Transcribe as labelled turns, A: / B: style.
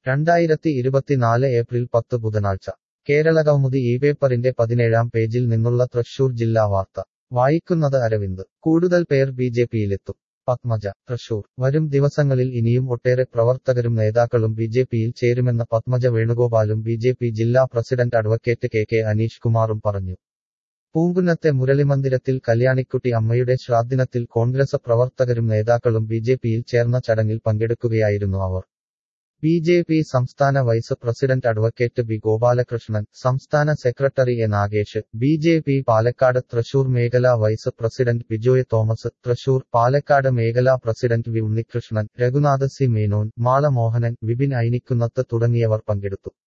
A: 2024 April 10 ബുധനാഴ്ച കേരളകൗമുദി പേപ്പറിന്റെ 17-ാം പേജിൽ നിന്നുള്ള തൃശൂർ ജില്ലാ വാർത്ത വായിക്കുന്നത് അരവിന്ദ്. കൂടുതൽ പേർ ബിജെപിയിലെത്തും. പത്മജ, തൃശൂർ. വരും ദിവസങ്ങളിൽ ഇനിയും ഒട്ടേറെ പ്രവർത്തകരും നേതാക്കളും ബിജെപിയിൽ ചേരുമെന്ന് പത്മജ വേണുഗോപാലും ബിജെപി ജില്ലാ പ്രസിഡന്റ് അഡ്വക്കേറ്റ് കെ അനീഷ് കുമാറും പറഞ്ഞു. പൂങ്കുന്നത്തെ മുരളിമന്ദിരത്തിൽ കല്യാണിക്കുട്ടി അമ്മയുടെ ശ്രാദ്ദിനത്തിൽ കോൺഗ്രസ് പ്രവർത്തകരും നേതാക്കളും ബിജെപിയിൽ ചേർന്ന ചടങ്ങിൽ പങ്കെടുക്കുകയായിരുന്നു അവർ. ബിജെപി സംസ്ഥാന vice president advocate B Gopalakrishnan, സംസ്ഥാന secretary A Nagesh, BJP Palakkad Thrissur മേഖലാ വൈസ് പ്രസിഡന്റ് ബിജോയ് തോമസ്, തൃശൂർ പാലക്കാട് മേഖലാ president V Unnikrishnan, Raghunath C Menon, Mala Mohanan, Vipin Ainikkunnath തുടങ്ങിയവർ പങ്കെടുത്തു.